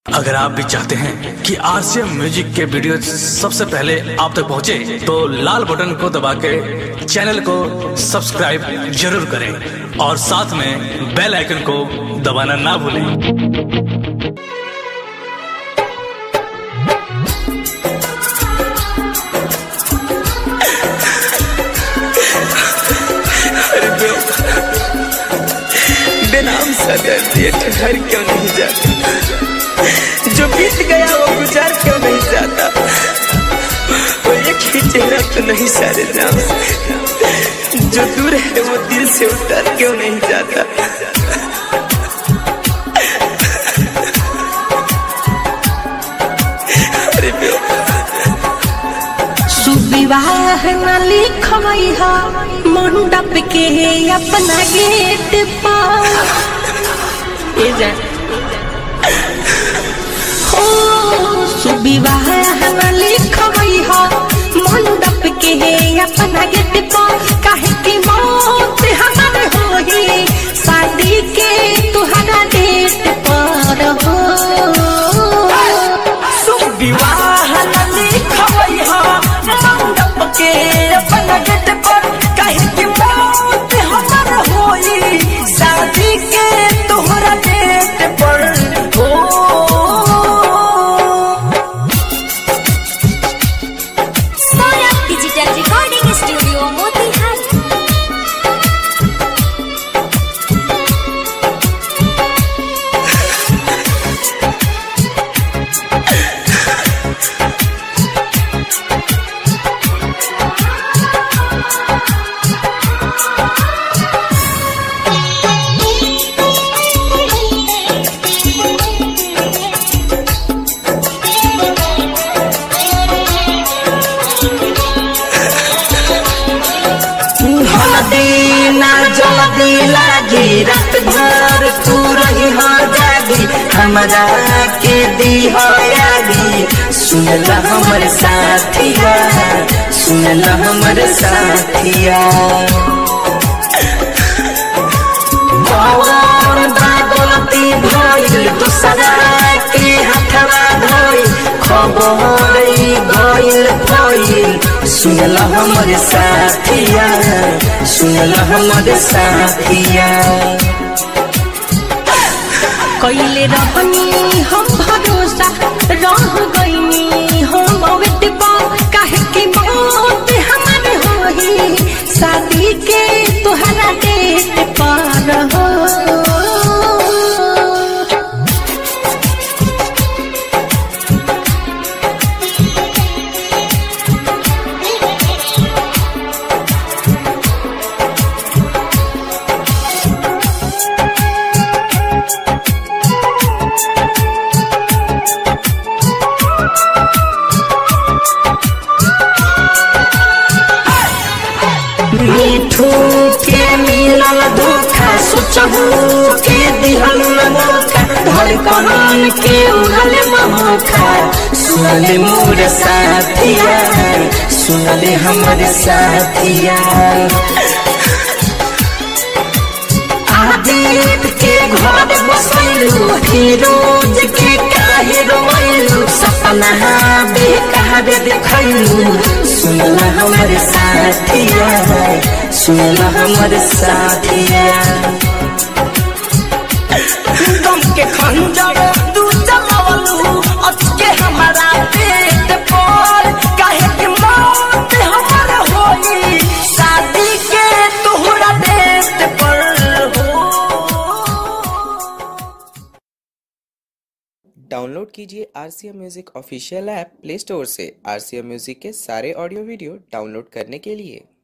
अगर आप भी चाहते हैं कि आरसीएम म्यूजिक के वीडियो सबसे पहले आप तक पहुंचे, तो लाल बटन को दबा के चैनल को सब्सक्राइब जरूर करें और साथ में बेल आइकन को दबाना ना भूलें। बेनाम सा दर्द ये ठहर क्यों नहीं जाता, जो बीत गया वो गुजार क्यों नहीं जाता, वो एक ही चेहरा तो नहीं सारे जाम, जो दूर है वो दिल से उतर क्यों नहीं जाता। अरे सुविवाह न लिखवई हा मंडप के अपना गेट पर, सुविवाह न लिखवई हा मंडप के अपना गेट पर, काहे की मौत हमार होई शादी के तुहरा डेट पर हो। सुविवाह न लिखवई हा मंडप के अपना गेट पर, काहे की मौत हमार होई शादी के तुहरा डेट पर हो। Saurabh digital recording studio Motihari. जल्दी लागी रात भर तू रही हो जागी, हमरा के दी हो यागी, सुनला हमर साथिया, सुनला हमर साथिया। गलती भइल दूसरा के हथवा धोई, खबर गइल भइल, सुनला हमर साथिया, सुनला हमर साथिया। कइले रहनी हम भरोसा रह गइनी हम वेट पर, काहे की मौत हमार होई शादी के तुहरा डेट पर हो। मीठू के मिलल धोखा, सोचहू के दिहल मौका, धड़कन के उड़ल मौका, सुनले मोर साथिया, सुनले हमर साथिया। आदित के घर बसैलू, फिरोज के काहे रोइलू, सपना बेकार देखैलू, सुनला हमर साथिया, सुनला हमर साथिया। दम के खंजर तू चलावलू, अचके हमारा पेट पर, काहे की मौत हमार होई शादी के तोहरा डेट पर हो। डाउनलोड कीजिए RCM music official app play store से। आरसीएम म्यूजिक के सारे ऑडियो वीडियो डाउनलोड करने के लिए